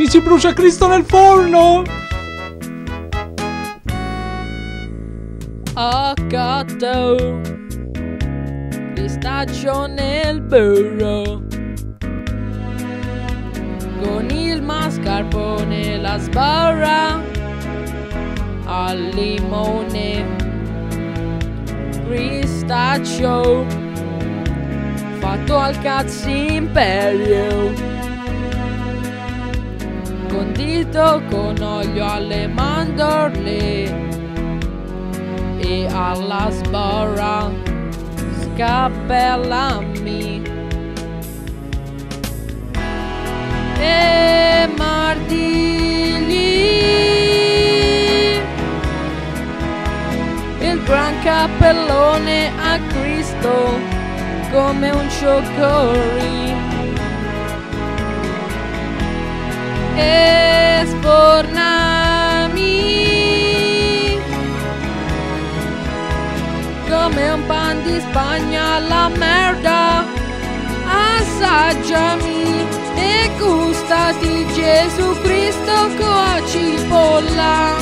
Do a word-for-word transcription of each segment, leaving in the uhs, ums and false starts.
mi si brucia Cristo nel forno! Ho cotto pistaccio nel burro, con il mascarpone, la sbarra al limone, pistaccio fatto al cazzo imperio, condito con olio alle mandorle e alla sbarra scappellami e martigli il gran cappellone a Cristo come un cioccolì e sfornami come un pan di Spagna la merda, assaggiami e gustati Gesù Cristo con la cipolla,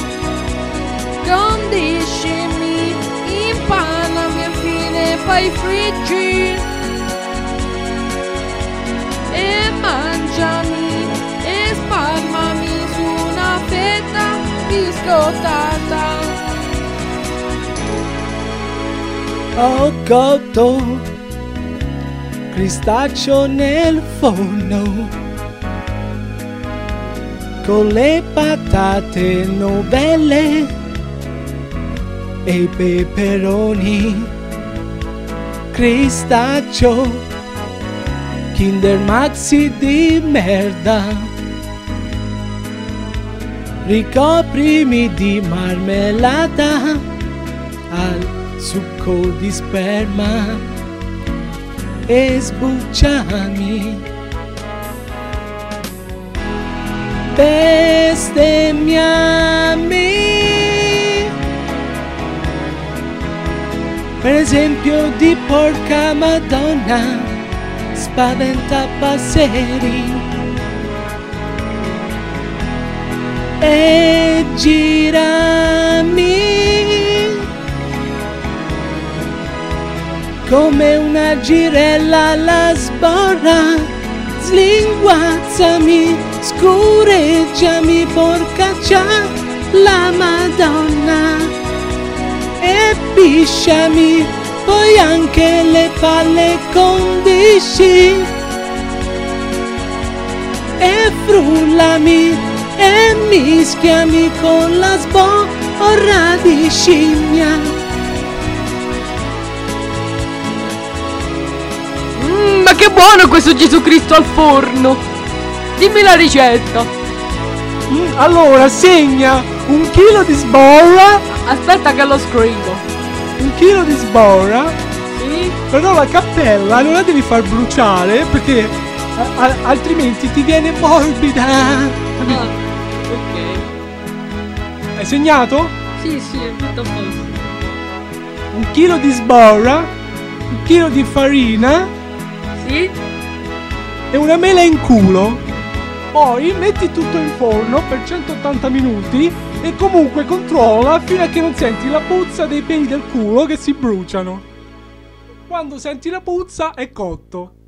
condiscimi, impanami infine, poi friggi e mangiami e spalmami su una fetta biscottata. Ho cotto Cristaccio nel forno con le patate novelle e i peperoni. Cristaccio Kinder Maxi di merda, ricoprimi di marmellata al succo di sperma e sbucciami, bestemmiami, per esempio di porca Madonna, spaventa passeri e girami come una girella alla sborra, slinguazzami, scureggiami, porcaccia la Madonna e pisciami, poi anche le palle condisci e frullami e mischiami con la sborra di scimmia. Ma che buono questo Gesù Cristo al forno! Dimmi la ricetta! Mm, allora segna un chilo di sborra. Aspetta che lo scrivo. Un chilo di sborra. Sì? Però la cappella non la devi far bruciare perché a- a- altrimenti ti viene morbida. Ah, ok. Hai segnato? Sì, sì, è tutto a posto. Un chilo di sborra, un chilo di farina Sì? e una mela in culo. Poi metti tutto in forno per centottanta minuti e comunque controlla fino a che non senti la puzza dei peli del culo che si bruciano. Quando senti la puzza è cotto.